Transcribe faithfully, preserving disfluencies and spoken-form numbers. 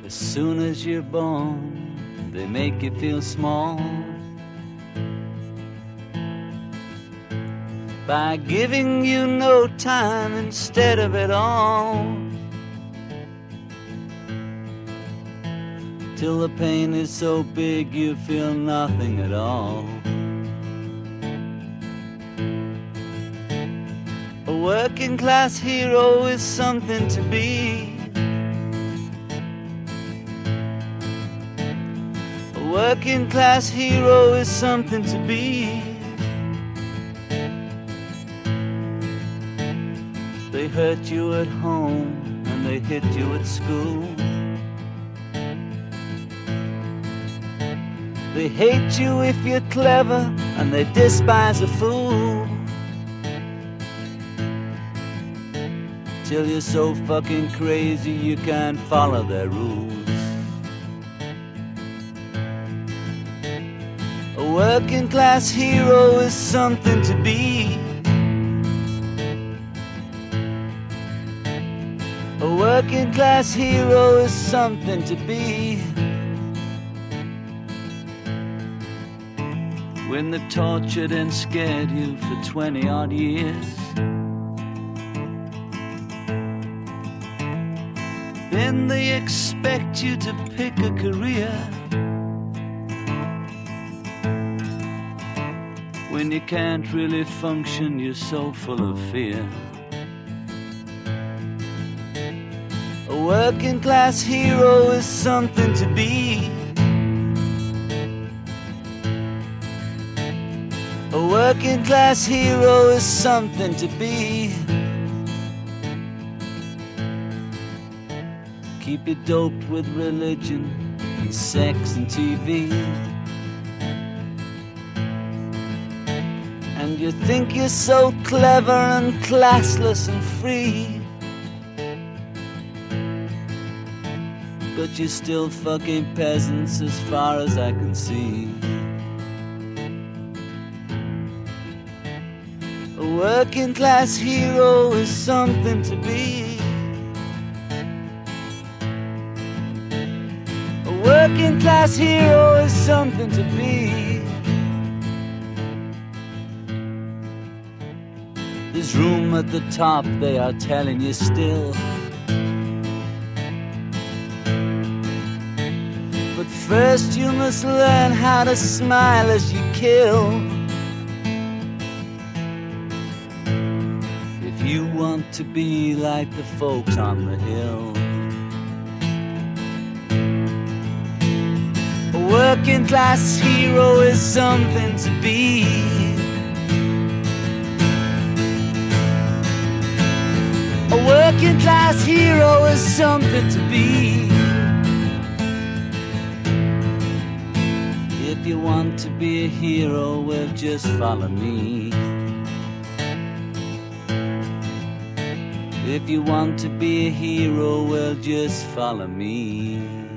As soon as you're born, they make you feel small by giving you no time instead of it all, till the pain is so big you feel nothing at all. A working class hero is something to be. A working class hero is something to be. They hurt you at home and they hit you at school. They hate you if you're clever and they despise a fool, till you're so fucking crazy you can't follow their rules. A working class hero is something to be. A working class hero is something to be. When they tortured and scared you for twenty odd years, then they expect you to pick a career. When you can't really function, you're so full of fear. A working class hero is something to be. A working class hero is something to be. Keep you doped with religion and sex and T V, and you think you're so clever and classless and free, but you're still fucking peasants as far as I can see. A working class hero is something to be. A working class hero is something to be. There's room at the top, they are telling you still, but first you must learn how to smile as you kill. If you want to be like the folks on the hill. A working class hero is something to be. A working class hero is something to be. If you want to be a hero, well, just follow me. If you want to be a hero, well, just follow me.